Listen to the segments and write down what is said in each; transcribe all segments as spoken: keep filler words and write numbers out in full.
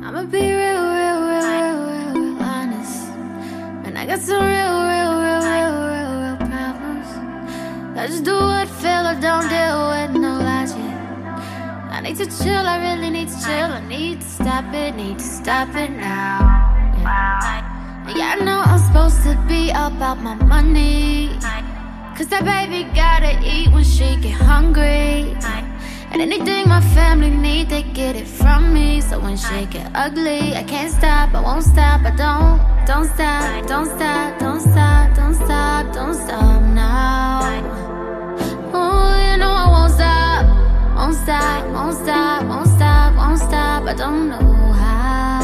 I'ma be real, real, real, real, real, real honest. And I got some real, real, real, real, real, real problems. I just do what I feel or don't deal with no logic. I need to chill, I really need to chill. I need to stop it, need to stop it now. Yeah, yeah, I know I'm supposed to be about my money, cause that baby gotta eat when she get hungry. And anything my family need, they get it from me. So when shit get ugly, I can't stop, I won't stop, I don't, don't stop, don't stop, don't stop, don't stop, don't stop now. Oh, you know I won't stop, won't stop, won't stop, won't stop, won't stop, I don't know how.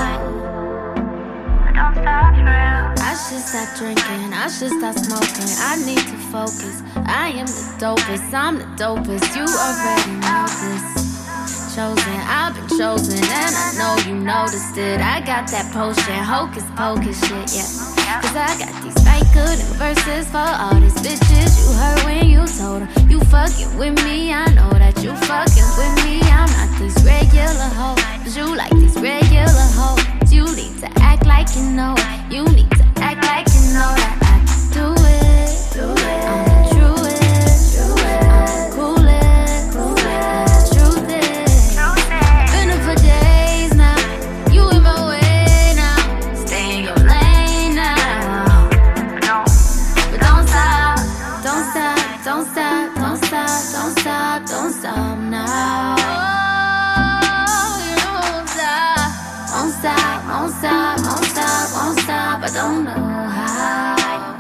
I should stop drinking, I should stop smoking, I need to focus. I am the dopest, I'm the dopest, you already know this. Chosen, I've been chosen, and I know you noticed it. I got that potion, hocus pocus shit, yeah. Cause I got these fake good verses for all these bitches you heard when you told them you fucking with me. I know that you fucking with me. I'm not these regular hoes, but you like these regular hoes. You need to act like you know it. You need to act like you know that I can do it, do it. I'm the truest, do it. I'm the coolest, cool it. The truth is, been up for days now. You in my way now. Stay in your lane now. But don't stop, don't stop, don't stop, don't stop, don't stop, don't stop now. Won't stop, won't stop, won't stop, won't stop, I don't know how.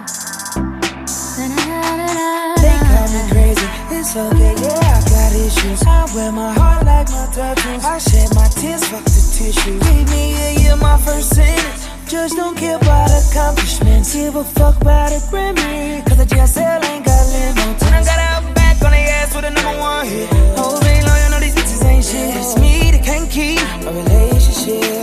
They call me crazy, it's okay, yeah, I got issues. I wear my heart like my tattoos. I shed my tears, fuck the tissue. Gave me a year, my first sentence. Judge don't care about accomplishments. Give a fuck about it, bring me. Cause the J S L ain't got limo. And I got out back on the ass with a number one hit. Hoes ain't loyal, no these bitches ain't shit. It's me that can't keep a relationship.